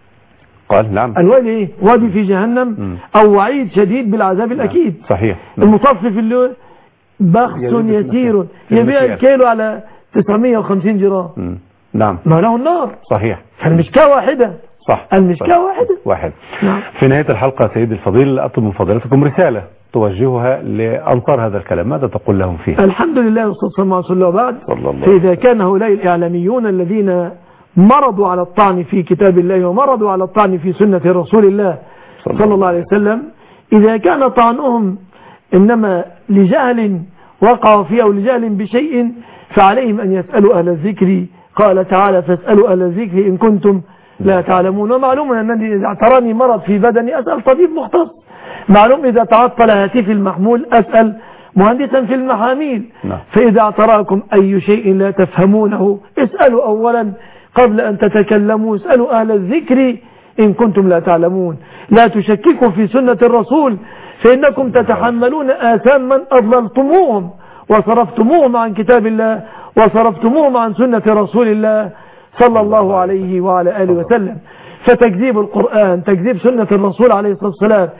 قال نعم. الويل ايه؟ وادي في جهنم م. او وعيد شديد بالعذاب الاكيد. صحيح. المطفف اللي بخس يسير يبيع الكيلو على تسعمية وخمسين جرام. م. نعم. ما له النار. صحيح. فالمشكاة واحدة. صح. المشكاة صح. واحدة. واحد. نعم. في نهاية الحلقة سيدي الفضيل أطلب من فضيلتكم رسالة توجهها لأنصار هذا الكلام، ماذا تقول لهم فيها؟ الحمد لله والصلاة والسلام على بعد. فإذا كان هؤلاء الإعلاميون الذين مرضوا على الطعن في كتاب الله ومرضوا على الطعن في سنة رسول الله صلى الله عليه وسلم، إذا كان طعنهم إنما لجهل وقعوا فيه أو لجهل بشيء فعليهم أن يسألوا أهل الذكر. قال تعالى فاسألوا أهل الذكر إن كنتم لا تعلمون. ومعلوم أنني إذا اعتراني مرض في بدني أسأل طبيب مختص. معلوم إذا تعطل هاتفي المحمول أسأل مهندسا في المحاميل. فإذا اعتراكم أي شيء لا تفهمونه اسألوا أولا قبل أن تتكلموا، اسألوا أهل الذكر إن كنتم لا تعلمون. لا تشككوا في سنة الرسول فإنكم تتحملون آثام من أضللتموهم وصرفتموهم عن كتاب الله وصرفتموهم عن سنة رسول الله صلى الله عليه وعلى آله وسلم. فتكذيب القرآن، تكذيب سنة الرسول عليه الصلاة والسلام،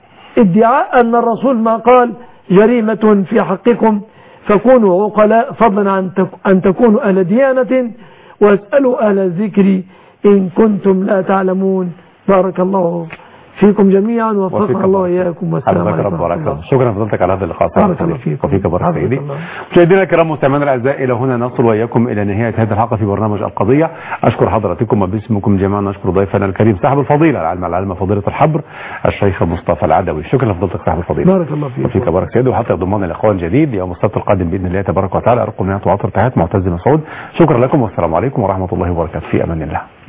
ادعاء أن الرسول ما قال جريمة في حقكم فكونوا عقلاء، فضلا عن أن تكونوا أهل ديانة، واسألوا أهل الذكر إن كنتم لا تعلمون. بارك الله فيكم جميعا ووفقنا الله إياكم والسلام عليكم ورحمة الله. شكرا فضلتك على هذا اللقاء. بارك الله فيك وفيك بارك سيدي. مشاهدينا الكرام مستمعينا الاعزاء، الى هنا نصل واياكم الى نهايه هذه الحلقه في برنامج القضيه. اشكر حضراتكم وباسمكم جميعا نشكر ضيفنا الكريم صاحب الفضيله العالم العالم فضيله الحبر الشيخ مصطفى العدوي. شكرا لفضلتك صاحب الفضيله. بارك الله فيك. وفيك بارك سيدي، وحتى يضمنا لقاء جديد يوم السبت القادم باذن الله تبارك وتعالى. ارقم نهايه وعطر تحيات معتز مسعود. شكرا لكم والسلام عليكم ورحمه الله وبركاته. في امان الله.